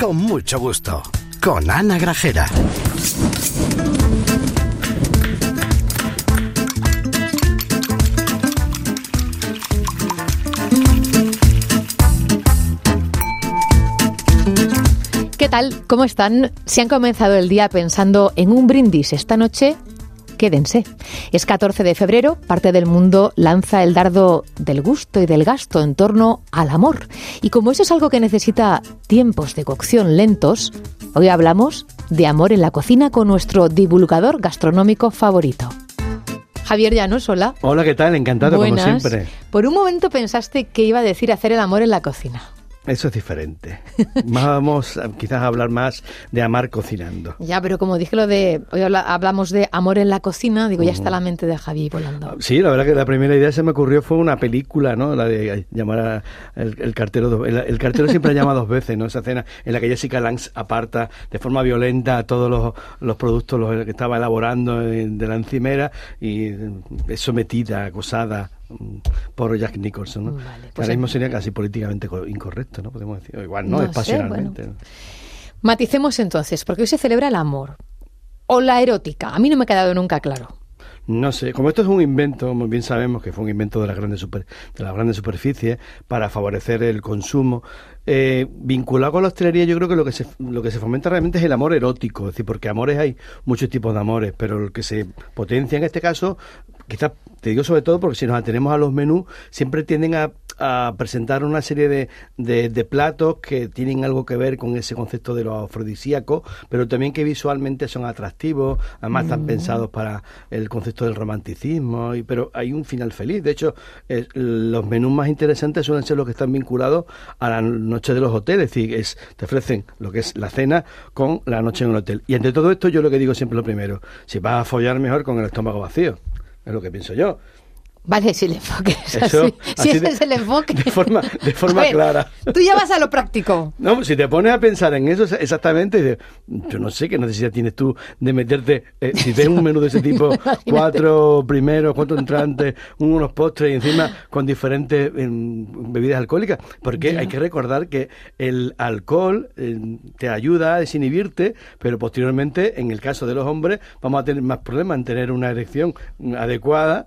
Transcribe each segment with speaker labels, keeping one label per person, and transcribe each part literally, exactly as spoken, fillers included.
Speaker 1: con mucho gusto, con Ana Grajera.
Speaker 2: ¿Qué tal? ¿Cómo están? Si han comenzado el día pensando en un brindis esta noche, quédense. Es catorce de febrero, parte del mundo lanza el dardo del gusto y del gasto en torno al amor. Y como eso es algo que necesita tiempos de cocción lentos, hoy hablamos de amor en la cocina con nuestro divulgador gastronómico favorito. Javier Llanos, hola.
Speaker 3: Hola, ¿qué tal? Encantado,
Speaker 2: Buenas.
Speaker 3: Como siempre.
Speaker 2: Por un momento pensaste que iba a decir hacer el amor en la cocina.
Speaker 3: Eso es diferente. Vamos a, quizás a hablar más de amar cocinando.
Speaker 2: Ya, pero como dije lo de... Hoy habla, hablamos de amor en la cocina, digo, ya está la mente de Javi volando.
Speaker 3: Sí, la verdad que la primera idea que se me ocurrió fue una película, ¿no? La de llamar a el, el cartero... El, el cartero siempre llama dos veces, ¿no? Esa escena en la que Jessica Lange aparta de forma violenta a todos los, los productos los que estaba elaborando de la encimera y es sometida, acosada por Jack Nicholson, ¿no?
Speaker 2: Vale, pues
Speaker 3: ahora mismo sería casi políticamente incorrecto, ¿no? Podemos decir, o igual no,
Speaker 2: no
Speaker 3: es pasionalmente.
Speaker 2: Sé, bueno. Maticemos entonces, porque hoy se celebra el amor o la erótica. A mí no me ha quedado nunca claro.
Speaker 3: No sé, como esto es un invento, muy bien sabemos que fue un invento de las grandes super, de las grandes superficies para favorecer el consumo. Eh, vinculado con la hostelería, yo creo que lo que se lo que se fomenta realmente es el amor erótico, es decir, porque amores hay muchos tipos de amores, pero el que se potencia en este caso, quizás te digo sobre todo porque si nos atenemos a los menús, siempre tienden a, a presentar una serie de, de, de platos que tienen algo que ver con ese concepto de lo afrodisíaco, pero también que visualmente son atractivos, además mm. están pensados para el concepto del romanticismo, y, pero hay un final feliz. De hecho, eh, los menús más interesantes suelen ser los que están vinculados a la noche de los hoteles, es decir, es, te ofrecen lo que es la cena con la noche en un hotel. Y entre todo esto yo lo que digo siempre lo primero, si vas a follar mejor con el estómago vacío, es lo que pienso yo.
Speaker 2: Vale, si el enfoque es
Speaker 3: Eso,
Speaker 2: así, si
Speaker 3: así
Speaker 2: ese
Speaker 3: de,
Speaker 2: es el enfoque.
Speaker 3: De forma, de forma
Speaker 2: ver,
Speaker 3: clara.
Speaker 2: Tú ya vas a lo práctico.
Speaker 3: No, si te pones a pensar en eso exactamente, yo no sé qué necesidad tienes tú de meterte, eh, si ves un menú de ese tipo, cuatro primeros, cuatro entrantes, unos postres y encima con diferentes eh, bebidas alcohólicas, porque yeah. hay que recordar que el alcohol eh, te ayuda a desinhibirte, pero posteriormente, en el caso de los hombres, vamos a tener más problemas en tener una erección adecuada.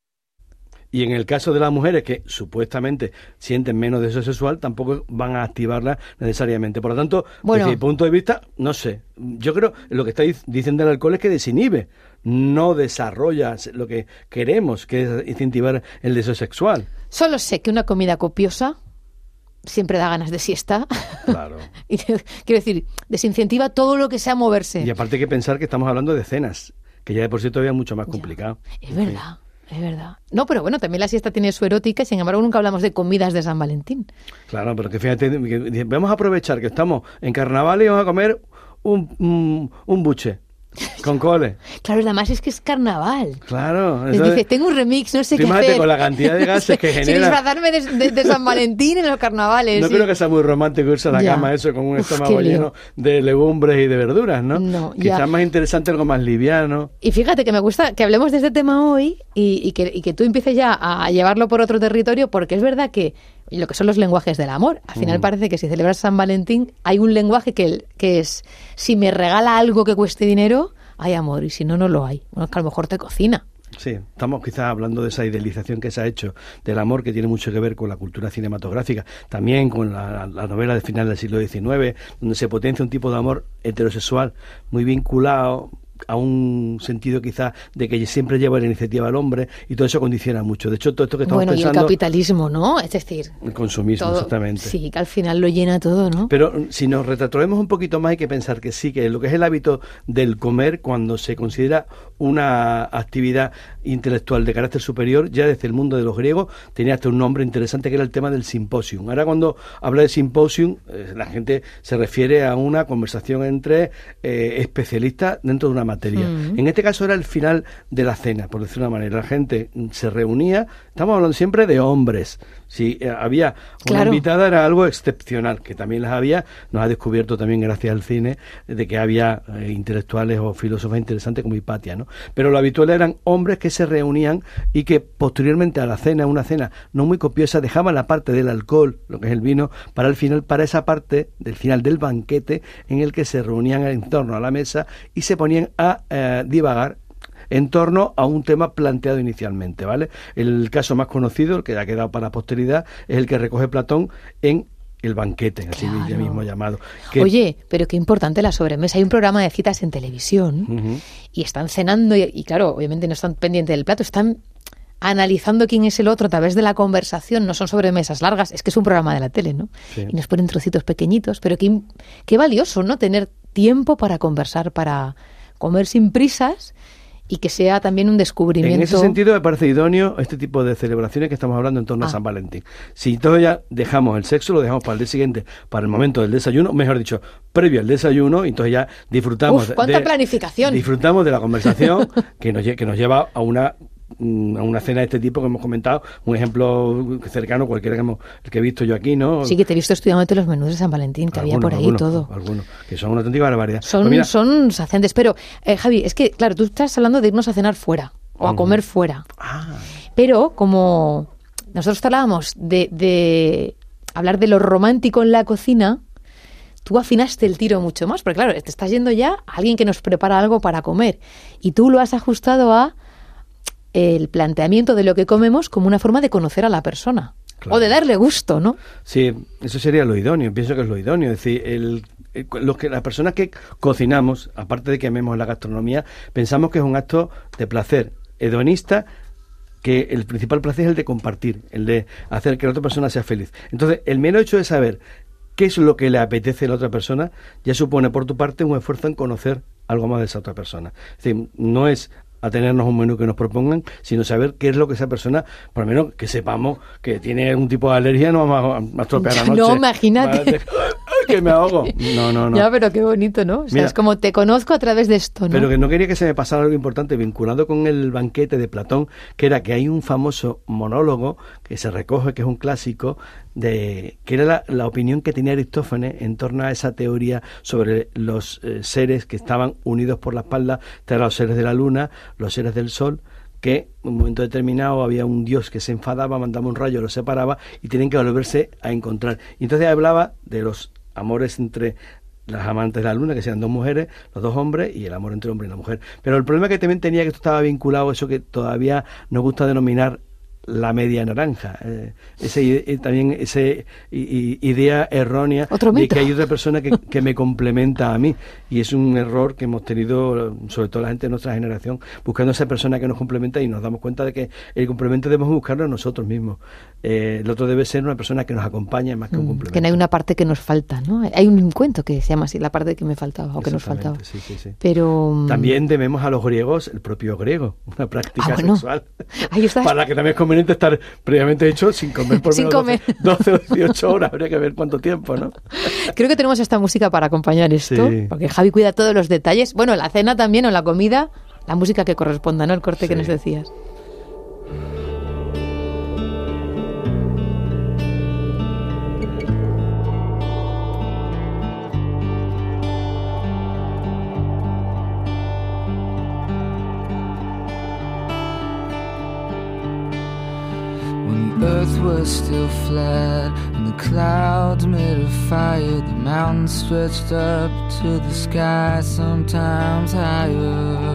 Speaker 3: Y en el caso de las mujeres que supuestamente sienten menos deseo sexual, tampoco van a activarla necesariamente. Por lo tanto, bueno, desde mi punto de vista, no sé. Yo creo que lo que está diciendo el alcohol es que desinhibe, no desarrolla lo que queremos, que es incentivar el deseo sexual.
Speaker 2: Solo sé que una comida copiosa siempre da ganas de siesta.
Speaker 3: Claro.
Speaker 2: Y quiero decir, desincentiva todo lo que sea moverse.
Speaker 3: Y aparte hay que pensar que estamos hablando de cenas, que ya de por sí todavía es mucho más complicado.
Speaker 2: Ya, es verdad. Sí. Es verdad. No, pero bueno, también la siesta tiene su erótica y sin embargo nunca hablamos de comidas de San Valentín.
Speaker 3: Claro, pero que fíjate, que vamos a aprovechar que estamos en carnaval y vamos a comer un, un, un buche. Con cole.
Speaker 2: Claro, además es que es carnaval.
Speaker 3: Claro.
Speaker 2: Les dice, tengo un remix, no sé qué hacer.
Speaker 3: Con la cantidad de gases que genera.
Speaker 2: Sin disfrazarme de, de, de San Valentín en los carnavales.
Speaker 3: No
Speaker 2: sí.
Speaker 3: creo que sea muy romántico irse a la ya. cama eso con un Uf, estómago lleno de legumbres y de verduras, ¿no?
Speaker 2: No,
Speaker 3: Quizás
Speaker 2: ya.
Speaker 3: más interesante algo más liviano.
Speaker 2: Y fíjate que me gusta que hablemos de este tema hoy y, y, que, y que tú empieces ya a llevarlo por otro territorio, porque es verdad que lo que son los lenguajes del amor. Al final mm. parece que si celebras San Valentín hay un lenguaje que, que es, si me regala algo que cueste dinero, hay amor, y si no, no lo hay. Bueno, es que a lo mejor te cocina.
Speaker 3: Sí, estamos quizás hablando de esa idealización que se ha hecho del amor, que tiene mucho que ver con la cultura cinematográfica, también con la, la novela de final del siglo diecinueve, donde se potencia un tipo de amor heterosexual muy vinculado a un sentido quizás de que siempre lleva la iniciativa al hombre, y todo eso condiciona mucho. De hecho, todo esto que estamos
Speaker 2: bueno,
Speaker 3: pensando...
Speaker 2: Bueno, y el capitalismo, ¿no? Es decir...
Speaker 3: El consumismo, todo, exactamente.
Speaker 2: Sí, que al final lo llena todo, ¿no?
Speaker 3: Pero si nos retrotraemos un poquito más, hay que pensar que sí, que lo que es el hábito del comer, cuando se considera una actividad intelectual de carácter superior, ya desde el mundo de los griegos tenía hasta un nombre interesante que era el tema del simposium. Ahora cuando habla de simposium, eh, la gente se refiere a una conversación entre eh, especialistas dentro de una materia.
Speaker 2: Mm.
Speaker 3: En este caso era el final de la cena, por decirlo de una manera. La gente se reunía, estamos hablando siempre de hombres. Si eh, había una
Speaker 2: Claro.
Speaker 3: invitada era algo excepcional, que también las había, nos ha descubierto también gracias al cine, de que había eh, intelectuales o filósofos interesantes como Hipatia, ¿no? Pero lo habitual eran hombres que se reunían y que posteriormente a la cena, una cena no muy copiosa, dejaban la parte del alcohol, lo que es el vino, para el final, para esa parte del final del banquete en el que se reunían en torno a la mesa y se ponían a eh, divagar en torno a un tema planteado inicialmente, ¿vale? El caso más conocido, el que ha quedado para la posteridad, es el que recoge Platón en El banquete, así
Speaker 2: Claro.
Speaker 3: mismo llamado. Que,
Speaker 2: Oye, pero qué importante la sobremesa. Hay un programa de citas en televisión
Speaker 3: uh-huh.
Speaker 2: y están cenando y, y claro, obviamente no están pendientes del plato, están analizando quién es el otro a través de la conversación. No son sobremesas largas, es que es un programa de la tele, ¿no?
Speaker 3: Sí.
Speaker 2: Y nos ponen trocitos pequeñitos, pero qué, qué valioso, ¿no? Tener tiempo para conversar, para comer sin prisas y que sea también un descubrimiento.
Speaker 3: En ese sentido me parece idóneo este tipo de celebraciones que estamos hablando en torno
Speaker 2: Ah.
Speaker 3: a San Valentín. Si todos ya dejamos el sexo, lo dejamos para el día siguiente, para el momento del desayuno, mejor dicho, previo al desayuno, y entonces ya disfrutamos
Speaker 2: Uf, ¿cuánta
Speaker 3: de,
Speaker 2: planificación?
Speaker 3: disfrutamos de la conversación que nos, lle- que nos lleva a una a una cena de este tipo que hemos comentado, un ejemplo cercano, cualquiera que, hemos, el que he visto yo aquí, ¿no?
Speaker 2: Sí, que te he visto estudiándote los menús de San Valentín, que había
Speaker 3: Algunos,
Speaker 2: por ahí
Speaker 3: algunos,
Speaker 2: todo.
Speaker 3: Algunos, que son una auténtica barbaridad.
Speaker 2: Son,
Speaker 3: Pues mira,
Speaker 2: son saciantes. Pero, eh, Javi, es que, claro, tú estás hablando de irnos a cenar fuera o a
Speaker 3: Ujú.
Speaker 2: comer fuera.
Speaker 3: ah,
Speaker 2: Pero como nosotros hablábamos de, de hablar de lo romántico en la cocina, tú afinaste el tiro mucho más. Porque, claro, te estás yendo ya a alguien que nos prepara algo para comer. Y tú lo has ajustado a el planteamiento de lo que comemos como una forma de conocer a la persona.
Speaker 3: Claro.
Speaker 2: O de darle gusto, ¿no?
Speaker 3: sí, eso sería lo idóneo, pienso que es lo idóneo, es decir, el, el- los que, las personas que cocinamos, aparte de que amemos la gastronomía, pensamos que es un acto de placer hedonista, que el principal placer es el de compartir, el de hacer que la otra persona sea feliz. Entonces, el mero hecho de saber qué es lo que le apetece a la otra persona, ya supone por tu parte un esfuerzo en conocer algo más de esa otra persona. Es decir, no es atenernos a un menú que nos propongan, sino saber qué es lo que esa persona, por lo menos que sepamos que tiene algún tipo de alergia, no vamos a, a estropear la noche.
Speaker 2: No, imagínate.
Speaker 3: Que me ahogo. No, no, no.
Speaker 2: Ya, pero qué bonito, ¿no? O sea,
Speaker 3: Mira,
Speaker 2: es como te conozco a través de esto, ¿no?
Speaker 3: Pero que no quería que se me pasara algo importante vinculado con el banquete de Platón, que era que hay un famoso monólogo que se recoge, que es un clásico, de que era la, la opinión que tenía Aristófanes en torno a esa teoría sobre los eh, seres que estaban unidos por la espalda, eran los seres de la luna, los seres del sol, que en un momento determinado había un dios que se enfadaba, mandaba un rayo, los separaba y tienen que volverse a encontrar. Y entonces hablaba de los amores entre las amantes de la luna, que sean dos mujeres, los dos hombres, y el amor entre hombre y la mujer. Pero el problema que también tenía que esto estaba vinculado a eso que todavía nos gusta denominar la media naranja, eh, ese eh, también esa idea errónea
Speaker 2: Otro
Speaker 3: de
Speaker 2: mito.
Speaker 3: que hay otra persona que, que me complementa a mí, y es un error que hemos tenido, sobre todo la gente de nuestra generación, buscando esa persona que nos complementa, y nos damos cuenta de que el complemento debemos buscarlo nosotros mismos. Eh, el otro debe ser una persona que nos acompañe más que un
Speaker 2: Mm,
Speaker 3: complemento.
Speaker 2: que no hay una parte que nos falta, ¿no? Hay un cuento que se llama así, la parte que me faltaba o que nos faltaba.
Speaker 3: Exactamente, sí, sí, sí.
Speaker 2: Pero mm,
Speaker 3: También debemos a los griegos el propio griego, una práctica
Speaker 2: Ah, bueno.
Speaker 3: sexual.
Speaker 2: Ahí está.
Speaker 3: Para la que también es conveniente estar previamente hecho sin comer por
Speaker 2: Sin
Speaker 3: menos
Speaker 2: comer.
Speaker 3: doce, doce o dieciocho horas. Habría que ver cuánto tiempo, ¿no?
Speaker 2: creo que tenemos esta música para acompañar esto,
Speaker 3: Sí.
Speaker 2: porque Javi cuida todos los detalles. Bueno, la cena también o la comida, la música que corresponda, ¿no? El corte que
Speaker 3: Sí.
Speaker 2: nos decías.
Speaker 4: When the earth was still flat and the clouds made of fire, the mountains stretched up to the sky, sometimes higher.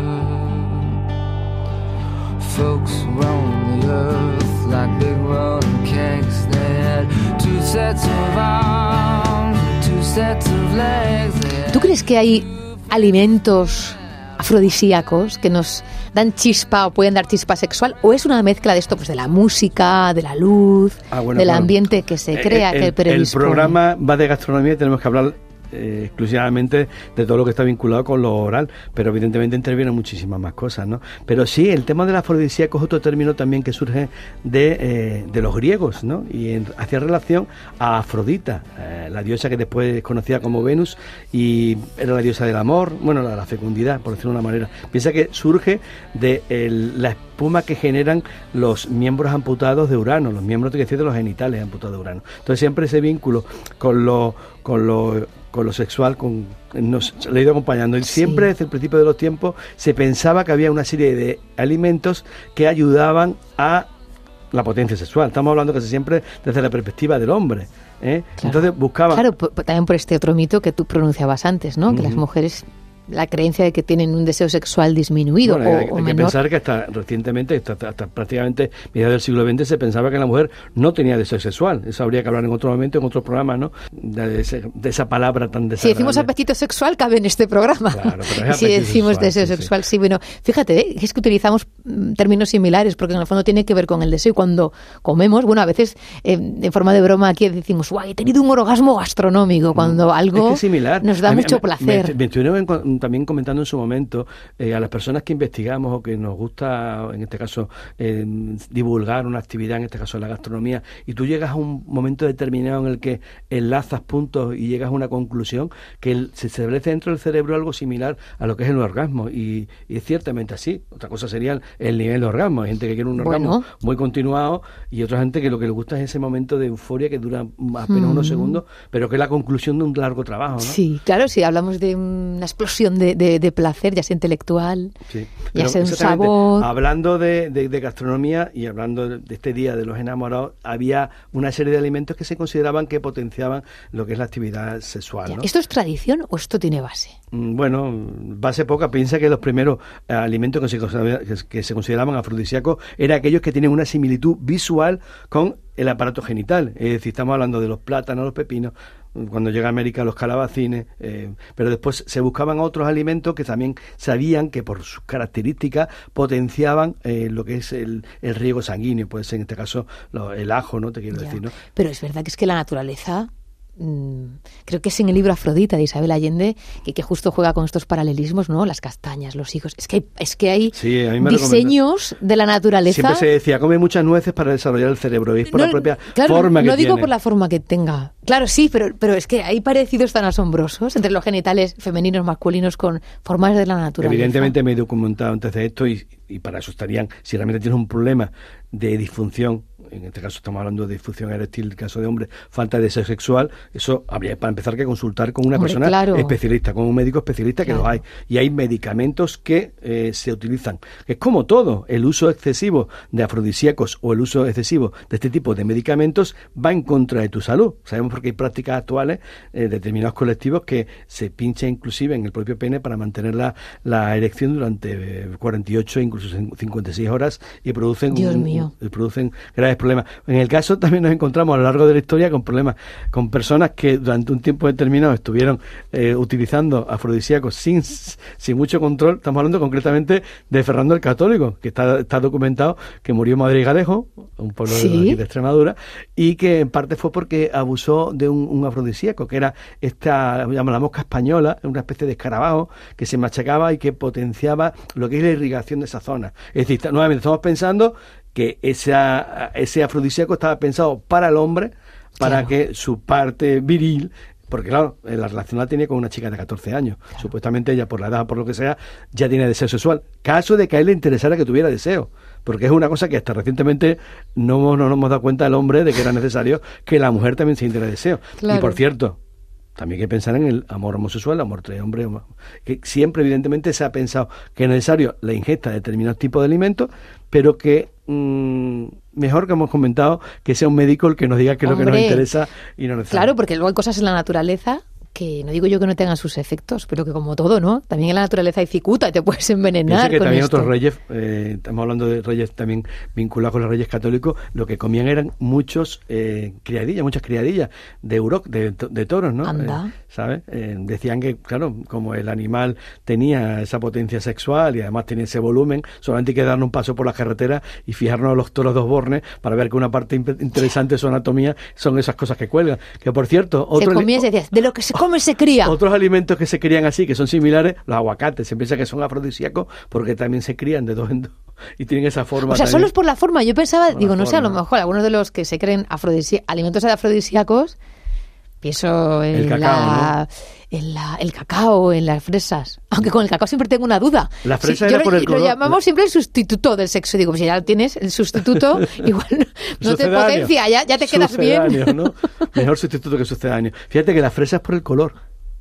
Speaker 4: Folks roamed the earth like big rolling cakes. They had two sets of arms and two sets of legs. They had
Speaker 2: ¿Tú crees que hay alimentos afrodisíacos que nos dan chispa o pueden dar chispa sexual? ¿O es una mezcla de esto, pues de la música, de la luz,
Speaker 3: Ah, bueno,
Speaker 2: del
Speaker 3: claro.
Speaker 2: ambiente que se
Speaker 3: Eh,
Speaker 2: crea,
Speaker 3: el,
Speaker 2: que
Speaker 3: el
Speaker 2: predispone?
Speaker 3: programa va de gastronomía y tenemos que hablar eh, exclusivamente de todo lo que está vinculado con lo oral, pero evidentemente intervienen muchísimas más cosas, ¿no? Pero sí, el tema del afrodisíaco es otro término también que surge de, eh, de los griegos, ¿no? Y en, hacía relación a Afrodita, eh, la diosa que después es conocida como Venus, y era la diosa del amor, bueno, la, la fecundidad, por decirlo de una manera. Piensa que surge de el, la espuma que generan los miembros amputados de Urano, los miembros que decir, de los genitales amputados de Urano. Entonces siempre ese vínculo con lo, con lo, con lo sexual con, nos le ha ido acompañando. Y siempre, sí, desde el principio de los tiempos, se pensaba que había una serie de alimentos que ayudaban a la potencia sexual. Estamos hablando casi siempre desde la perspectiva del hombre, ¿eh? Claro. Entonces buscaban...
Speaker 2: Claro, p- también por este otro mito que tú pronunciabas antes, ¿no? Uh-huh. Que las mujeres... la creencia de que tienen un deseo sexual disminuido, bueno, o,
Speaker 3: hay,
Speaker 2: o
Speaker 3: hay
Speaker 2: menor.
Speaker 3: que pensar que hasta recientemente, hasta, hasta prácticamente mediados del siglo veinte, se pensaba que la mujer no tenía deseo sexual. Eso habría que hablar en otro momento, en otro programa, ¿no? De, ese, de esa palabra tan desagradable.
Speaker 2: Si decimos apetito sexual, cabe en este programa.
Speaker 3: Claro, pero es
Speaker 2: si decimos
Speaker 3: sexual,
Speaker 2: deseo
Speaker 3: sí,
Speaker 2: sexual,
Speaker 3: sí.
Speaker 2: sí, bueno, fíjate, ¿eh? Es que utilizamos términos similares, porque en el fondo tiene que ver con el deseo. Y cuando comemos, bueno, a veces eh, en forma de broma aquí decimos, guau, he tenido un orgasmo gastronómico, cuando algo
Speaker 3: es que similar.
Speaker 2: nos da
Speaker 3: a
Speaker 2: mucho
Speaker 3: mí,
Speaker 2: placer.
Speaker 3: Me, me estuvieron también comentando en su momento, eh, a las personas que investigamos o que nos gusta, en este caso, eh, divulgar una actividad, en este caso la gastronomía, y tú llegas a un momento determinado en el que enlazas puntos y llegas a una conclusión, que el, se establece dentro del cerebro algo similar a lo que es el orgasmo, y, y es ciertamente así. Otra cosa sería el, el nivel de orgasmo. Hay gente que quiere un orgasmo bueno. muy continuado, y otra gente que lo que le gusta es ese momento de euforia que dura apenas mm. unos segundos, pero que es la conclusión de un largo trabajo, ¿no?
Speaker 2: Sí, claro, si hablamos de una explosión de, de, de placer, ya sea intelectual,
Speaker 3: sí,
Speaker 2: ya sea un sabor.
Speaker 3: Hablando de, de, de gastronomía y hablando de, de este día de los enamorados, había una serie de alimentos que se consideraban que potenciaban lo que es la actividad sexual,
Speaker 2: Ya,
Speaker 3: ¿no?
Speaker 2: ¿Esto es tradición o esto tiene base?
Speaker 3: Bueno, base poca. Piensa que los primeros eh, alimentos que se, que, que se consideraban afrodisíacos eran aquellos que tienen una similitud visual con el aparato genital. Es decir, estamos hablando de los plátanos, los pepinos, cuando llega a América los calabacines, eh, pero después se buscaban otros alimentos que también sabían que por sus características potenciaban eh, lo que es el, el riego sanguíneo, puede ser en este caso lo, el ajo, ¿no? Te quiero
Speaker 2: ya.
Speaker 3: decir, ¿no?
Speaker 2: Pero es verdad que es que la naturaleza... creo que es en el libro Afrodita de Isabel Allende que, que justo juega con estos paralelismos, ¿no? Las castañas, los higos, es que hay, es que hay
Speaker 3: sí,
Speaker 2: diseños recomendó. de la naturaleza.
Speaker 3: Siempre se decía, come muchas nueces para desarrollar el cerebro, y es por
Speaker 2: no,
Speaker 3: la propia
Speaker 2: claro,
Speaker 3: forma que
Speaker 2: no digo
Speaker 3: tiene.
Speaker 2: por la forma que tenga, claro, sí, pero, pero es que hay parecidos tan asombrosos entre los genitales femeninos, masculinos, con formas de la naturaleza.
Speaker 3: Evidentemente me he documentado antes de esto, y, y para eso estarían, si realmente tienes un problema de disfunción, en este caso estamos hablando de disfunción eréctil, en el caso de hombre, falta de deseo sexual, eso habría para empezar que consultar con una hombre, persona claro. especialista, con un médico especialista, claro. que los hay. Y hay medicamentos que eh, se utilizan. Es como todo, el uso excesivo de afrodisíacos o el uso excesivo de este tipo de medicamentos va en contra de tu salud. Sabemos porque hay prácticas actuales, eh, determinados colectivos, que se pincha inclusive en el propio pene para mantener la, la erección durante cuarenta y ocho, incluso cincuenta y seis horas, y producen,
Speaker 2: Dios
Speaker 3: un,
Speaker 2: mío.
Speaker 3: un, producen graves problemas. En el caso también nos encontramos a lo largo de la historia con problemas, con personas que durante un tiempo determinado estuvieron eh, utilizando afrodisíacos sin, sin mucho control. Estamos hablando concretamente de Fernando el Católico, que está, está documentado que murió en Madrid-Galejo, un pueblo ¿Sí? de, aquí de Extremadura, y que en parte fue porque abusó de un, un afrodisíaco, que era esta, llama la mosca española, una especie de escarabajo que se machacaba y que potenciaba lo que es la irrigación de esa zona. Es decir, nuevamente estamos pensando que esa, ese afrodisíaco estaba pensado para el hombre, para claro. que su parte viril, porque claro, la relación la tenía con una chica de catorce años, claro. supuestamente ella por la edad o por lo que sea, ya tiene deseo sexual, caso de que a él le interesara que tuviera deseo, porque es una cosa que hasta recientemente no, no nos hemos dado cuenta el hombre de que era necesario que la mujer también se sintiera deseo. Claro. Y por cierto, también hay que pensar en el amor homosexual, el amor entre hombres, que siempre evidentemente se ha pensado que es necesario la ingesta de determinados tipos de alimentos, pero que mmm, mejor, que hemos comentado, que sea un médico el que nos diga qué es lo que nos interesa y no necesariamente.
Speaker 2: Claro, porque luego hay cosas en la naturaleza que no digo yo que no tengan sus efectos, pero que como todo, ¿no? También en la naturaleza hay cicuta y te puedes envenenar.
Speaker 3: Piensa que
Speaker 2: con
Speaker 3: también
Speaker 2: esto.
Speaker 3: Otros reyes, eh, estamos hablando de reyes también vinculados con los reyes católicos, lo que comían eran muchos eh, criadillas, muchas criadillas de uroc, de, de toros, ¿no?
Speaker 2: Anda.
Speaker 3: Eh, ¿Sabes? Eh, decían que, claro, como el animal tenía esa potencia sexual y además tenía ese volumen, solamente hay que darnos un paso por la carretera y fijarnos a los toros dos bornes para ver que una parte imp- interesante de su anatomía son esas cosas que cuelgan. Que por cierto, otro
Speaker 2: se comía y se decía, de lo que se come come se cría?
Speaker 3: Otros alimentos que se crían así, que son similares, los aguacates, se piensa que son afrodisíacos porque también se crían de dos en dos y tienen esa forma.
Speaker 2: O sea,
Speaker 3: también.
Speaker 2: Solo es por la forma. Yo pensaba,
Speaker 3: Por
Speaker 2: digo,
Speaker 3: la
Speaker 2: no sé, a lo
Speaker 3: forma.
Speaker 2: mejor algunos de los que se creen afrodisí- alimentos afrodisíacos, pienso en,
Speaker 3: El cacao,
Speaker 2: la, en la, el cacao, en las fresas. Aunque con el cacao siempre tengo una duda.
Speaker 3: La fresa
Speaker 2: Sí,
Speaker 3: era
Speaker 2: yo
Speaker 3: por
Speaker 2: lo,
Speaker 3: el color.
Speaker 2: Lo llamamos siempre el sustituto del sexo. Digo, pues si ya lo tienes, el sustituto, igual no, no te
Speaker 3: Sucedáneo.
Speaker 2: potencia, ya, ya te quedas bien.
Speaker 3: Sucedáneo, ¿no? Mejor sustituto que sucedáneo. Fíjate que la fresa es por el color.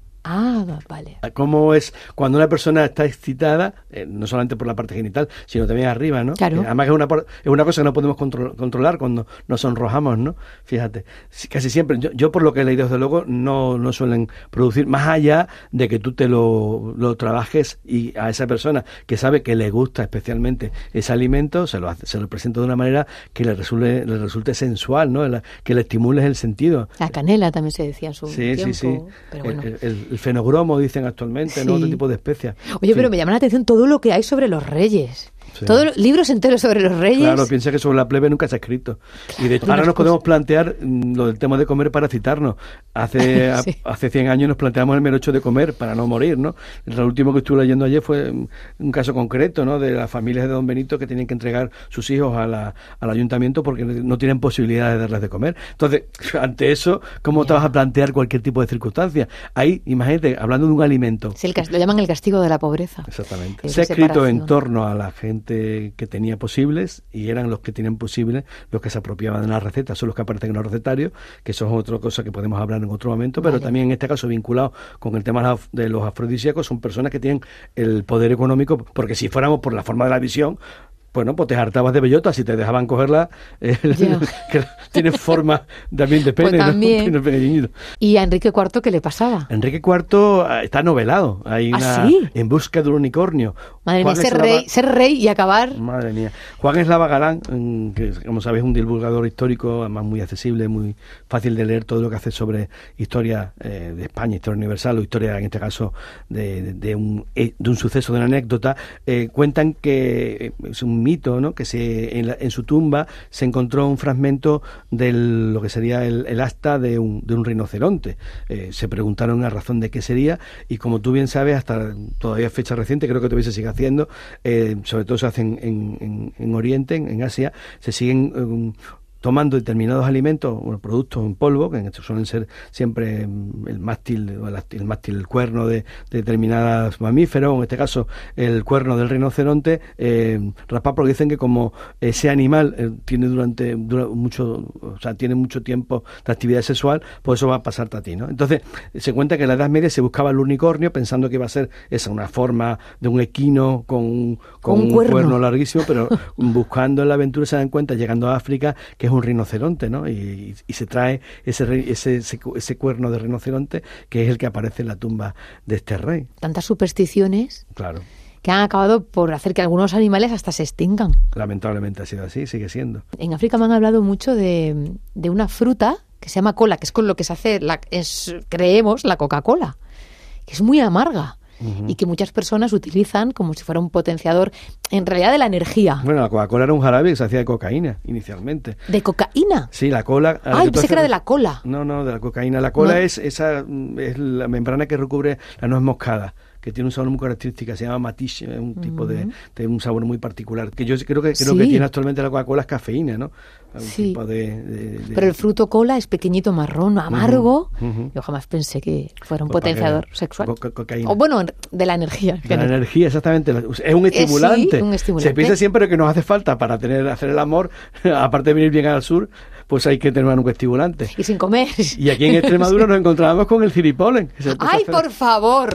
Speaker 2: Ah, vale.
Speaker 3: Cómo es cuando una persona está excitada, eh, no solamente por la parte genital, sino también arriba, ¿no?
Speaker 2: Claro.
Speaker 3: Eh, además es una, por- es una cosa que no podemos contro- controlar cuando nos sonrojamos, ¿no? Fíjate, sí, casi siempre, yo, yo por lo que he leído desde luego, no, no suelen producir, más allá de que tú te lo, lo trabajes y a esa persona que sabe que le gusta especialmente ese alimento, se lo, hace, se lo presenta de una manera que le resulte, le resulte sensual, ¿no? La- que le estimule el sentido.
Speaker 2: La canela también se decía en su
Speaker 3: Sí,
Speaker 2: tiempo.
Speaker 3: sí, sí.
Speaker 2: Pero bueno.
Speaker 3: El, el- el fenogromo dicen actualmente, ¿no?
Speaker 2: Sí.
Speaker 3: Otro tipo de especias.
Speaker 2: Oye,
Speaker 3: Sí.
Speaker 2: pero me llama la atención todo lo que hay sobre los reyes.
Speaker 3: Sí.
Speaker 2: Todos los libros enteros sobre los reyes.
Speaker 3: Claro, piensa que sobre la plebe nunca se ha escrito. Y de hecho,
Speaker 2: Claro,
Speaker 3: ahora
Speaker 2: unas
Speaker 3: nos podemos
Speaker 2: cosas.
Speaker 3: plantear mm, lo del tema de comer para citarnos. Hace a-
Speaker 2: Sí.
Speaker 3: hace cien años nos planteamos el mero hecho de comer para no morir, ¿no? Lo último que estuve leyendo ayer fue mm, un caso concreto, ¿no? De las familias de Don Benito que tenían que entregar sus hijos a la, al ayuntamiento porque no tienen posibilidad de darles de comer. Entonces, ante eso, ¿cómo te
Speaker 2: Ya.
Speaker 3: vas a plantear cualquier tipo de circunstancia? Ahí, imagínate, hablando de un alimento.
Speaker 2: Sí, el cas- lo llaman el castigo de la pobreza.
Speaker 3: Exactamente.
Speaker 2: Esa
Speaker 3: Se ha escrito
Speaker 2: separación.
Speaker 3: en torno a la gente que tenía posibles y eran los que tenían posibles los que se apropiaban de la receta, son los que aparecen en los recetarios, que eso es otra cosa que podemos hablar en otro momento, pero
Speaker 2: Vale.
Speaker 3: también en este caso vinculado con el tema de los- de los afrodisíacos, son personas que tienen el poder económico, porque si fuéramos por la forma de la visión, bueno, pues te hartabas de bellotas y te dejaban cogerla, eh,
Speaker 2: Ya.
Speaker 3: que tiene forma también de pene,
Speaker 2: Pues
Speaker 3: ¿no?
Speaker 2: también.
Speaker 3: Pene pequeñito.
Speaker 2: ¿Y a Enrique cuarto qué le pasaba?
Speaker 3: Enrique cuarto ah, está novelado. Hay
Speaker 2: ¿Ah,
Speaker 3: una
Speaker 2: sí?
Speaker 3: En busca de un unicornio.
Speaker 2: Madre mía,
Speaker 3: Juan
Speaker 2: ser
Speaker 3: Eslava-
Speaker 2: rey, ser rey y acabar.
Speaker 3: Madre mía. Juan Eslava Galán, mm, que como sabéis es un divulgador histórico, además muy accesible, muy fácil de leer todo lo que hace sobre historia eh, de España, historia universal o historia, en este caso, de, de, de un, eh, de un suceso, de una anécdota. Eh, cuentan que eh, es un mito, ¿no? Que se, en, la- en su tumba se encontró un fragmento de lo que sería el, el asta de un, de un rinoceronte. Eh, se preguntaron a razón de qué sería y como tú bien sabes, hasta todavía fecha reciente, creo que todavía se sigue haciendo, eh, sobre todo se hacen en, en, en Oriente, en, en Asia, se siguen um, tomando determinados alimentos o productos en polvo, que en estos suelen ser siempre mm, el mástil, o el, el mástil, el cuerno de, de determinados mamíferos, o en este caso el cuerno del rinoceronte, eh, raspado, porque dicen que como ese animal eh, tiene durante dura mucho, o sea, tiene mucho tiempo de actividad sexual, pues eso va a pasarte a ti, ¿no? Entonces, se cuenta que en la Edad Media se buscaba el unicornio pensando que iba a ser esa, una forma de un equino con, un- con
Speaker 2: Un
Speaker 3: un
Speaker 2: cuerno.
Speaker 3: cuerno larguísimo, pero buscando en la aventura se dan cuenta, llegando a África, que es un rinoceronte, ¿no? Y, y se trae ese, re- ese, ese, cu- ese cuerno de rinoceronte, que es el que aparece en la tumba de este rey.
Speaker 2: Tantas supersticiones
Speaker 3: Claro,
Speaker 2: que han acabado por hacer que algunos animales hasta se extingan.
Speaker 3: lamentablemente ha sido así, sigue siendo.
Speaker 2: En África me han hablado mucho de, de una fruta que se llama cola, que es con lo que se hace, la, es, creemos, la Coca-Cola, que es muy amarga.
Speaker 3: Ujú.
Speaker 2: Y que muchas personas utilizan como si fuera un potenciador, en realidad, de la energía.
Speaker 3: Bueno, la Coca-Cola era un jarabe que se hacía de cocaína, inicialmente.
Speaker 2: ¿De cocaína?
Speaker 3: Sí, la cola... a la
Speaker 2: Ay,
Speaker 3: tú
Speaker 2: pensé que era de
Speaker 3: haces-
Speaker 2: la cola.
Speaker 3: No, no, de la cocaína. La cola
Speaker 2: No.
Speaker 3: es esa mm, es la membrana que recubre la nuez moscada, que tiene un sabor muy característico, se llama matiche, es un tipo de, de un sabor muy particular, que yo creo que creo
Speaker 2: Sí.
Speaker 3: que tiene actualmente la Coca-Cola es cafeína, ¿no? Un
Speaker 2: Sí.
Speaker 3: tipo de, de- de-
Speaker 2: Pero el fruto cola es pequeñito, marrón, amargo.
Speaker 3: Ujú, ujú.
Speaker 2: Yo jamás pensé que fuera un
Speaker 3: Pues para
Speaker 2: potenciador
Speaker 3: que-
Speaker 2: sexual.
Speaker 3: co- co- cocaína.
Speaker 2: O bueno, de la energía. en
Speaker 3: De la
Speaker 2: general.
Speaker 3: energía, exactamente. Es un
Speaker 2: Eh, sí,
Speaker 3: estimulante.
Speaker 2: un estimulante.
Speaker 3: Se piensa siempre que nos hace falta para tener hacer el amor, aparte de venir bien al sur, pues hay que tener un estimulante.
Speaker 2: Y sin comer.
Speaker 3: Y aquí en Extremadura nos encontramos con el ciripolen. que se empieza a
Speaker 2: ¡Ay,
Speaker 3: hacer-
Speaker 2: por favor!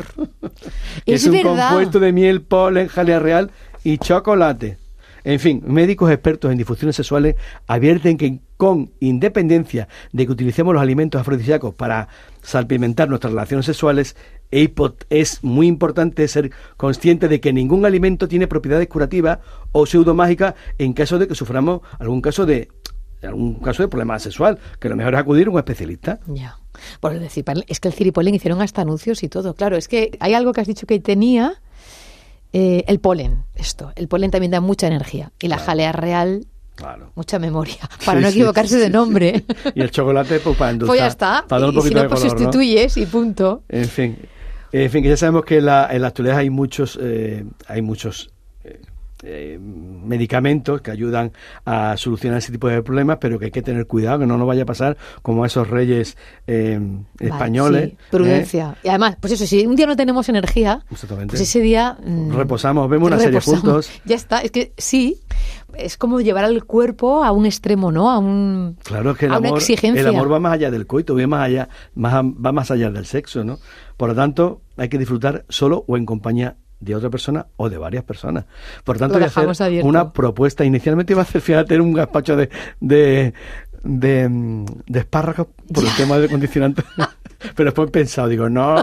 Speaker 3: que
Speaker 2: es
Speaker 3: es un
Speaker 2: verdad.
Speaker 3: compuesto de miel, polen, jalea real y chocolate. En fin, médicos expertos en disfunciones sexuales advierten que con independencia de que utilicemos los alimentos afrodisíacos para salpimentar nuestras relaciones sexuales, e hipo- es muy importante ser consciente de que ningún alimento tiene propiedades curativas o pseudomágicas en caso de que suframos algún caso de algún caso de problema sexual, que lo mejor es acudir a un especialista.
Speaker 2: Ya. Por decir, es que el ciripolen hicieron hasta anuncios y todo. Claro, es que hay algo que has dicho que tenía, eh, el polen, esto. El polen también da mucha energía. Y la
Speaker 3: Claro.
Speaker 2: jalea real
Speaker 3: Claro.
Speaker 2: Mucha memoria, para
Speaker 3: Sí,
Speaker 2: no
Speaker 3: sí,
Speaker 2: equivocarse
Speaker 3: sí,
Speaker 2: de
Speaker 3: sí,
Speaker 2: nombre.
Speaker 3: sí. Y el chocolate, pues para endulzar.
Speaker 2: Pues ya está.
Speaker 3: Para dar un
Speaker 2: Y, y si
Speaker 3: poquito
Speaker 2: no,
Speaker 3: de
Speaker 2: pues
Speaker 3: color, ¿no?
Speaker 2: sustituyes y punto.
Speaker 3: En fin, en fin, que ya sabemos que la, en la actualidad hay muchos, eh, hay muchos eh, eh, medicamentos que ayudan a solucionar ese tipo de problemas, pero que hay que tener cuidado, que no nos vaya a pasar como a esos reyes eh,
Speaker 2: Vale,
Speaker 3: españoles.
Speaker 2: sí, prudencia.
Speaker 3: ¿eh?
Speaker 2: Y además, pues eso, si un día no tenemos energía,
Speaker 3: Exactamente.
Speaker 2: pues ese día... mmm,
Speaker 3: Reposamos, vemos una serie
Speaker 2: reposamos.
Speaker 3: juntos.
Speaker 2: Ya está, es que sí, es como llevar al cuerpo a un extremo, ¿no? A un
Speaker 3: Claro, es que el
Speaker 2: a una
Speaker 3: amor,
Speaker 2: exigencia.
Speaker 3: el amor va más allá del coito, va más allá, más, va más allá del sexo, ¿no? Por lo tanto, hay que disfrutar solo o en compañía de otra persona o de varias personas. Por tanto,
Speaker 2: Lo
Speaker 3: voy a hacer
Speaker 2: dejamos abierto.
Speaker 3: una propuesta. Inicialmente iba a hacer, fíjate, un gazpacho de de, de, mm, de espárragos por el tema del condicionante. Pero después he pensado, digo, no,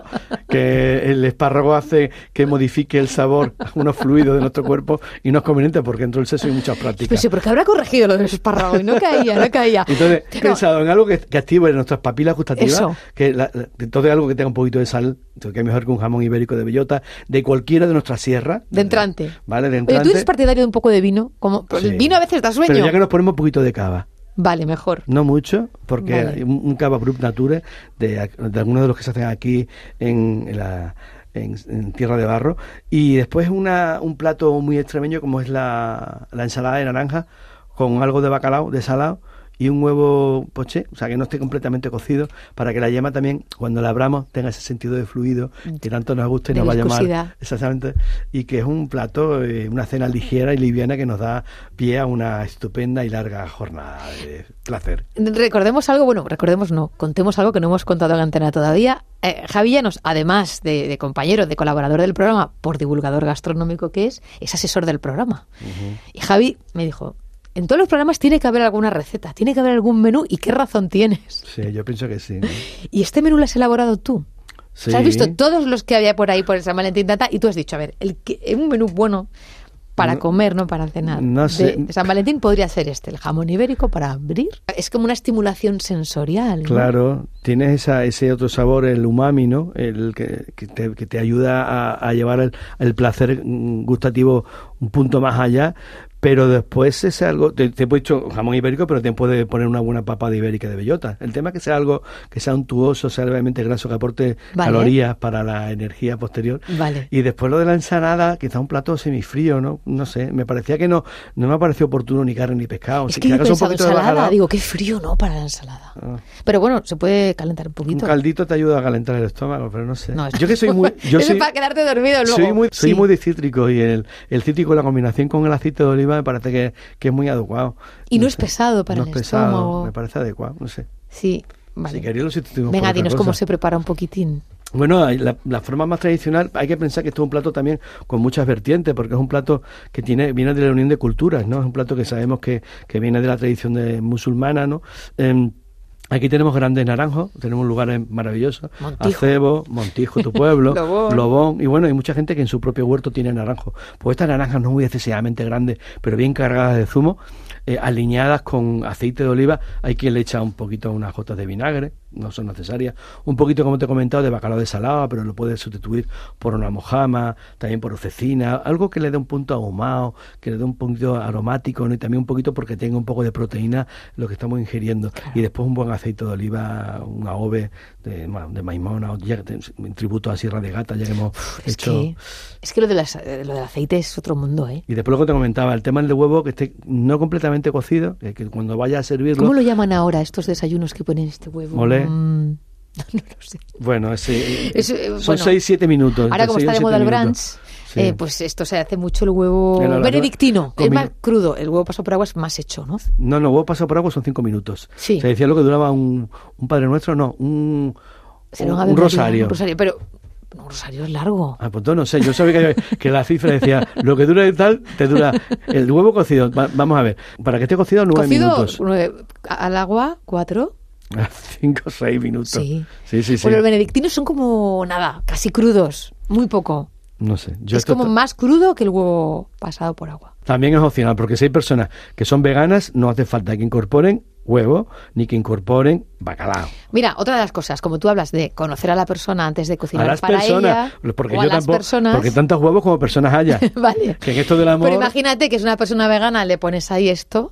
Speaker 3: que el espárrago hace que modifique el sabor, unos fluidos de nuestro cuerpo y no es conveniente porque dentro del sexo hay muchas prácticas.
Speaker 2: Pues sí, porque habrá corregido lo del espárrago y no caía, no caía.
Speaker 3: Entonces, he
Speaker 2: Pero-
Speaker 3: pensado en algo que, que active nuestras papilas gustativas,
Speaker 2: Eso.
Speaker 3: que la, la- entonces algo que tenga un poquito de sal, que es mejor que un jamón ibérico de bellota, de cualquiera de nuestras sierras.
Speaker 2: De entrante.
Speaker 3: ¿Vale? De
Speaker 2: Oye,
Speaker 3: entrante.
Speaker 2: ¿tú eres partidario de un poco de vino? Como, pues
Speaker 3: Sí.
Speaker 2: el vino a veces da sueño.
Speaker 3: Pero ya que nos ponemos un poquito de cava.
Speaker 2: Vale, mejor.
Speaker 3: No mucho, porque
Speaker 2: Vale.
Speaker 3: hay un, un cava Brut Nature de, de algunos de los que se hacen aquí en, en la en, en Tierra de Barro. Y después una, un plato muy extremeño como es la, la ensalada de naranja con algo de bacalao, de salado y un huevo poché, o sea que no esté completamente cocido, para que la yema también, cuando la abramos, tenga ese sentido de fluido que tanto nos gusta y
Speaker 2: De
Speaker 3: nos va a llamar.
Speaker 2: viscosidad.
Speaker 3: Exactamente. Y que es un plato, eh, una cena ligera y liviana que nos da pie a una estupenda y larga jornada de placer.
Speaker 2: Recordemos algo, bueno, recordemos no, contemos algo que no hemos contado en antena todavía. Eh, Javi Llanos, además de, de compañero, de colaborador del programa, por divulgador gastronómico que es, es asesor del programa.
Speaker 3: Uh-huh.
Speaker 2: Y Javi me dijo, en todos los programas tiene que haber alguna receta, tiene que haber algún menú, ¿y qué razón tienes?
Speaker 3: Sí, yo pienso que sí, ¿no?
Speaker 2: ¿Y este menú lo has elaborado tú?
Speaker 3: Sí.
Speaker 2: O sea, has visto todos los que había por ahí por el San Valentín tata, y tú has dicho, a ver, el que, un menú bueno para
Speaker 3: No-
Speaker 2: comer, no para cenar.
Speaker 3: no sé.
Speaker 2: De, de San Valentín podría ser este, el jamón ibérico para abrir. Es como una estimulación sensorial, ¿no?
Speaker 3: Claro, tienes esa, ese otro sabor, el umami, ¿no? El que, que, te, que te ayuda a, a llevar el, el placer mm, gustativo un punto más allá, pero después es algo, te, te he puesto jamón ibérico, pero te puede poner una buena papa de ibérica de bellota. El tema es que sea algo que sea untuoso, sea levemente graso, que aporte
Speaker 2: Vale.
Speaker 3: calorías para la energía posterior.
Speaker 2: Vale.
Speaker 3: Y después lo de la ensalada, quizá un plato semifrío, ¿no? No sé, me parecía que no no me pareció oportuno ni carne ni pescado.
Speaker 2: Es
Speaker 3: Si
Speaker 2: que yo he
Speaker 3: hagas un
Speaker 2: pensado
Speaker 3: poquito de
Speaker 2: ensalada,
Speaker 3: bacalao,
Speaker 2: digo, qué frío, ¿no? Para la ensalada.
Speaker 3: Ah.
Speaker 2: Pero bueno, se puede calentar un
Speaker 3: un
Speaker 2: poquito.
Speaker 3: caldito te ayuda a calentar el estómago, pero no sé.
Speaker 2: No, eso-
Speaker 3: yo que soy muy... Yo
Speaker 2: Eso
Speaker 3: soy,
Speaker 2: es para quedarte dormido luego.
Speaker 3: soy muy, soy
Speaker 2: Sí.
Speaker 3: muy de cítrico y el, el cítrico, la combinación con el aceite de oliva me parece que, que es muy adecuado.
Speaker 2: Y no es
Speaker 3: sé.
Speaker 2: pesado para
Speaker 3: no
Speaker 2: el
Speaker 3: es pesado,
Speaker 2: estómago.
Speaker 3: me parece adecuado, no sé.
Speaker 2: Sí, vale.
Speaker 3: Si queréis lo sustituimos
Speaker 2: Venga,
Speaker 3: por otra
Speaker 2: dinos
Speaker 3: cosa.
Speaker 2: cómo se prepara un poquitín.
Speaker 3: Bueno, hay la, la forma más tradicional, hay que pensar que esto es un plato también con muchas vertientes, porque es un plato que tiene viene de la unión de culturas, ¿no? Es un plato que sabemos que, que viene de la tradición de, musulmana, ¿no? Em, aquí tenemos grandes naranjos, tenemos lugares maravillosos,
Speaker 2: Montijo.
Speaker 3: Acebo, Montijo, tu pueblo,
Speaker 2: Lobón.
Speaker 3: Lobón, y bueno, hay mucha gente que en su propio huerto tiene naranjos. Pues estas naranjas no muy excesivamente grandes, pero bien cargadas de zumo, eh, alineadas con aceite de oliva, hay quien le echa un poquito unas gotas de vinagre, no son necesarias, un poquito, como te he comentado, de bacalao de salada, pero lo puedes sustituir por una mojama, también por cecina, algo que le dé un punto ahumado, que le dé un poquito aromático, ¿no? Y también un poquito porque tenga un poco de proteína lo que estamos ingiriendo. Y después un buen aceite de oliva, un aove de, ma- de maimona, o ya, que te- en tributo a Sierra de Gata, ya que hemos
Speaker 2: Es
Speaker 3: hecho...
Speaker 2: que, es que lo, de las- lo del aceite es otro mundo, ¿eh?
Speaker 3: Y después lo que te comentaba, el tema del huevo, que esté no completamente cocido, que, que cuando vaya a servirlo...
Speaker 2: ¿Cómo lo llaman ahora estos desayunos que ponen este huevo?
Speaker 3: Olé.
Speaker 2: Mm, no lo sé.
Speaker 3: Bueno, ese,
Speaker 2: Es, eh,
Speaker 3: son
Speaker 2: bueno,
Speaker 3: seis siete minutos.
Speaker 2: Ahora,
Speaker 3: entre
Speaker 2: como
Speaker 3: seis
Speaker 2: está
Speaker 3: y
Speaker 2: de moda
Speaker 3: siete
Speaker 2: el
Speaker 3: minutos.
Speaker 2: brunch,
Speaker 3: Sí.
Speaker 2: eh, pues esto se hace mucho el huevo
Speaker 3: El horario
Speaker 2: benedictino. Es
Speaker 3: comi-
Speaker 2: más crudo. El huevo paso por agua es más hecho, ¿no?
Speaker 3: No, no, huevo pasado por agua son cinco minutos.
Speaker 2: Sí.
Speaker 3: Se decía lo que duraba un, un Padre Nuestro, no, un,
Speaker 2: Será
Speaker 3: un,
Speaker 2: Ave
Speaker 3: un
Speaker 2: María,
Speaker 3: rosario.
Speaker 2: Un rosario, pero un rosario es largo.
Speaker 3: Ah, pues yo no sé, yo sabía que, que la cifra decía, lo que dura de tal, te dura el huevo cocido. Va- vamos a ver, para que esté cocido nueve
Speaker 2: Cocido
Speaker 3: minutos.
Speaker 2: nueve, al agua, cuatro.
Speaker 3: Cinco o seis minutos.
Speaker 2: Sí.
Speaker 3: sí, sí. sí.
Speaker 2: Bueno, los benedictinos son como nada, casi crudos, muy poco.
Speaker 3: No sé. Yo
Speaker 2: es
Speaker 3: esto
Speaker 2: como
Speaker 3: ta-
Speaker 2: más crudo que el huevo pasado por agua.
Speaker 3: También es opcional, porque si hay personas que son veganas, no hace falta que incorporen huevo ni que incorporen bacalao.
Speaker 2: Mira, otra de las cosas, como tú hablas de conocer a la persona antes de cocinar
Speaker 3: A las
Speaker 2: para
Speaker 3: personas,
Speaker 2: ella,
Speaker 3: porque
Speaker 2: o a
Speaker 3: yo
Speaker 2: las
Speaker 3: tampoco,
Speaker 2: personas,
Speaker 3: porque tantos huevos como personas haya.
Speaker 2: vale.
Speaker 3: Que en esto del amor,
Speaker 2: Pero imagínate que es una persona vegana, le pones ahí esto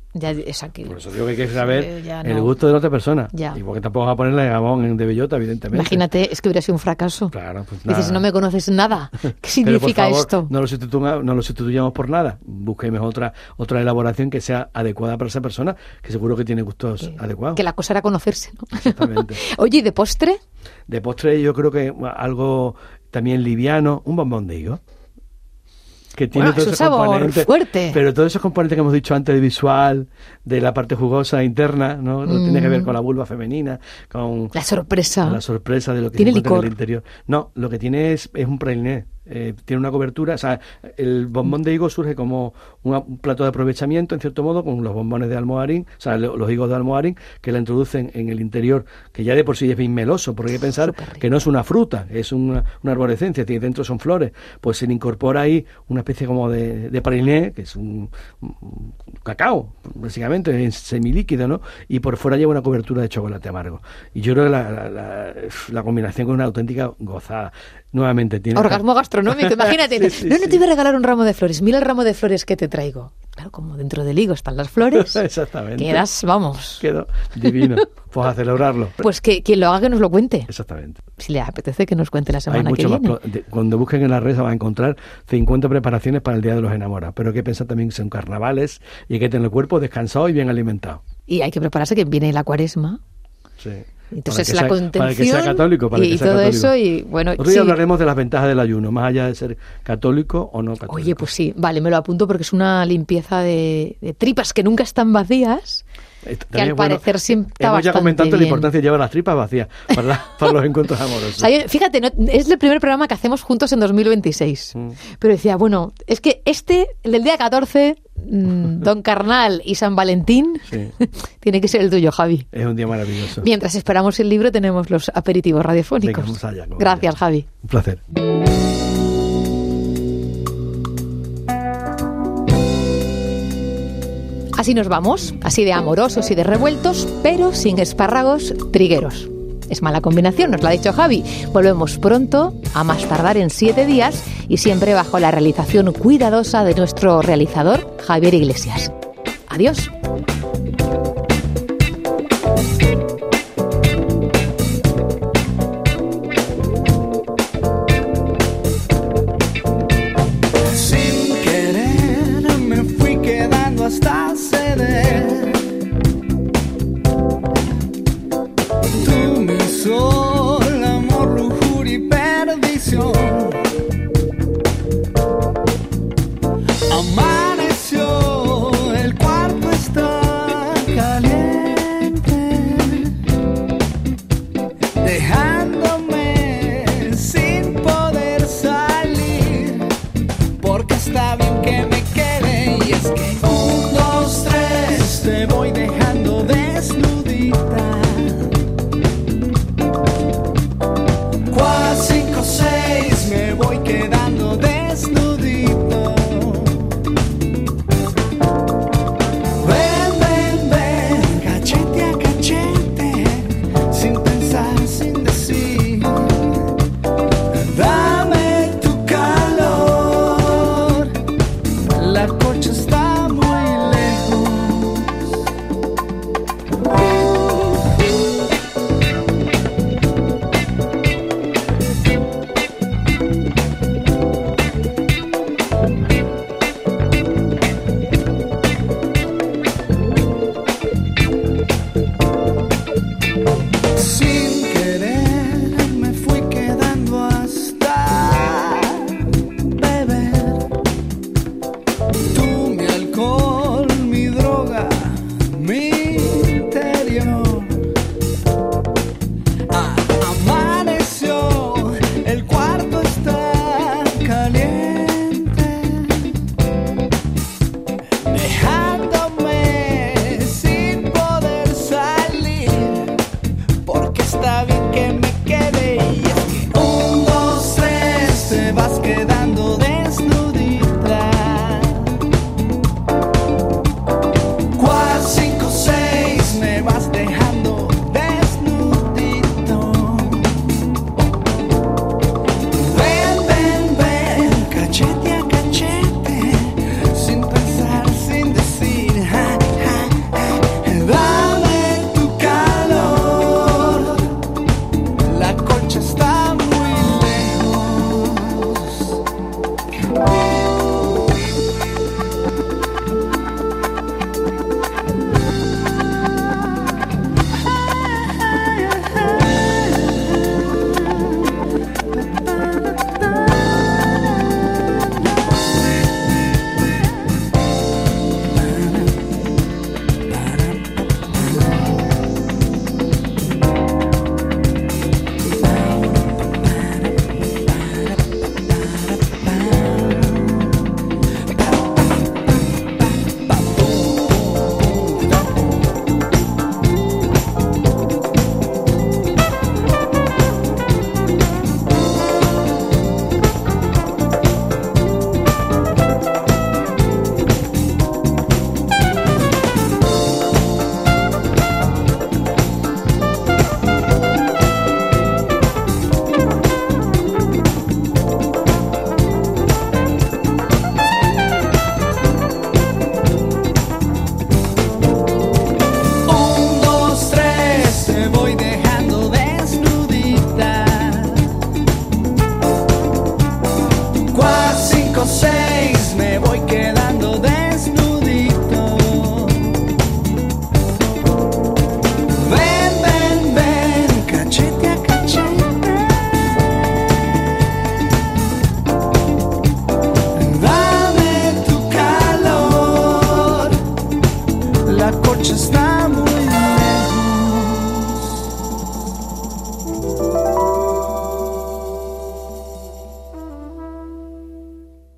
Speaker 2: Ya, esa que,
Speaker 3: Por eso digo que hay que saber
Speaker 2: eh, ya
Speaker 3: el
Speaker 2: no.
Speaker 3: gusto de la otra persona.
Speaker 2: Ya.
Speaker 3: Y porque tampoco vas a ponerle jamón en de bellota, evidentemente.
Speaker 2: Imagínate, es que hubiera sido un fracaso.
Speaker 3: Claro, pues nada.
Speaker 2: Dices, no me conoces nada. ¿Qué
Speaker 3: Pero, por
Speaker 2: significa
Speaker 3: favor,
Speaker 2: esto?
Speaker 3: No lo, sustituya- no lo sustituyamos por nada. Busquemos otra otra elaboración que sea adecuada para esa persona, que seguro que tiene gustos
Speaker 2: Que-
Speaker 3: adecuados.
Speaker 2: Que la cosa era conocerse, ¿no?
Speaker 3: Exactamente.
Speaker 2: Oye, ¿y de postre?
Speaker 3: De postre yo creo que algo también liviano, un bombón de higo. Que tiene
Speaker 2: Bueno,
Speaker 3: todos
Speaker 2: es un
Speaker 3: esos
Speaker 2: sabor
Speaker 3: componentes,
Speaker 2: fuerte.
Speaker 3: pero todos esos componentes que hemos dicho antes de visual, de la parte jugosa interna, ¿no? No tiene que ver con la vulva femenina, con
Speaker 2: La sorpresa.
Speaker 3: la sorpresa de lo que se
Speaker 2: ¿Tiene
Speaker 3: encuentra en
Speaker 2: licor?
Speaker 3: el interior. No, lo que tiene es, es un praliné. Eh, tiene una cobertura, o sea, el bombón de higo surge como una- un plato de aprovechamiento, en cierto modo, con los bombones de almoharín, o sea, lo- los higos de almoharín, que la introducen en el interior, que ya de por sí es bien meloso, porque hay que pensar
Speaker 2: Superrico.
Speaker 3: que no es una fruta, es una, una arborescencia, tiene dentro son flores, pues se le incorpora ahí una especie como de, de praliné, que es un, un cacao, básicamente, es semilíquido, ¿no? Y por fuera lleva una cobertura de chocolate amargo. Y yo creo que la, la, la, la combinación es una auténtica gozada. Nuevamente tiene...
Speaker 2: Orgasmo gastronómico, imagínate.
Speaker 3: Sí, sí,
Speaker 2: no, no
Speaker 3: sí.
Speaker 2: te iba a regalar un ramo de flores. Mira el ramo de flores que te traigo. Claro, como dentro del higo están las flores.
Speaker 3: Exactamente.
Speaker 2: Quedas, vamos.
Speaker 3: Quedó divino. Pues a celebrarlo.
Speaker 2: Pues que quien lo haga que nos lo cuente.
Speaker 3: Exactamente.
Speaker 2: Si le apetece que nos cuente la
Speaker 3: Hay
Speaker 2: semana que
Speaker 3: mucho más.
Speaker 2: viene.
Speaker 3: pro- de- Cuando busquen en la red se van a encontrar cincuenta preparaciones para el Día de los Enamorados. Pero hay que pensar también que son carnavales y hay que tener el cuerpo descansado y bien alimentado.
Speaker 2: Y hay que prepararse que viene la cuaresma.
Speaker 3: Sí.
Speaker 2: Entonces
Speaker 3: Para
Speaker 2: la
Speaker 3: que sea-
Speaker 2: contención
Speaker 3: para que sea católico, para
Speaker 2: y,
Speaker 3: que
Speaker 2: y
Speaker 3: sea
Speaker 2: todo
Speaker 3: católico.
Speaker 2: eso y bueno,
Speaker 3: Otro
Speaker 2: sí.
Speaker 3: día hablaremos de las ventajas del ayuno, más allá de ser católico o no católico.
Speaker 2: Oye, pues sí, vale, me lo apunto porque es una limpieza de, de tripas que nunca están vacías.
Speaker 3: Esto
Speaker 2: que
Speaker 3: también
Speaker 2: al
Speaker 3: es bueno.
Speaker 2: parecer siempre está
Speaker 3: Hemos ya
Speaker 2: bastante
Speaker 3: comentado la
Speaker 2: bien.
Speaker 3: importancia de llevar las tripas vacías para, la- para los encuentros amorosos.
Speaker 2: O sea, yo- fíjate, no- es el primer programa que hacemos juntos en dos mil veintiséis.
Speaker 3: Mm.
Speaker 2: Pero decía, bueno, es que este, el del día catorce, mm, Don Carnal y San Valentín,
Speaker 3: Sí.
Speaker 2: tiene que ser el tuyo, Javi.
Speaker 3: Es un día maravilloso.
Speaker 2: Mientras esperamos el libro, tenemos los aperitivos radiofónicos.
Speaker 3: Venga, vamos allá con
Speaker 2: Gracias,
Speaker 3: ello.
Speaker 2: Javi.
Speaker 3: Un placer.
Speaker 2: Así nos vamos, así de amorosos y de revueltos, pero sin espárragos trigueros. Es mala combinación, nos lo ha dicho Javi. Volvemos pronto, a más tardar en siete días, y siempre bajo la realización cuidadosa de nuestro realizador, Javier Iglesias. Adiós.
Speaker 5: Sin querer me fui quedando hasta ceder. Tú, mi sol, amor, lujuria y perdición. Amaneció, el cuarto está caliente, dejándome sin poder salir. Porque está bien que me quede. Y es que un, dos, tres, te voy dejando desnudita. Cuatro, cinco, seis, me voy quedando desnudito. Ven, ven, ven, cachete a cachete, sin pensar, sin decir. Dame tu calor, la cocha está muy lejos. Sin querer me fui quedando hasta beber. Tú, mi alcohol, mi droga, mi interior. Ah, amaneció, el cuarto está caliente, dejándome sin poder salir. Porque está bien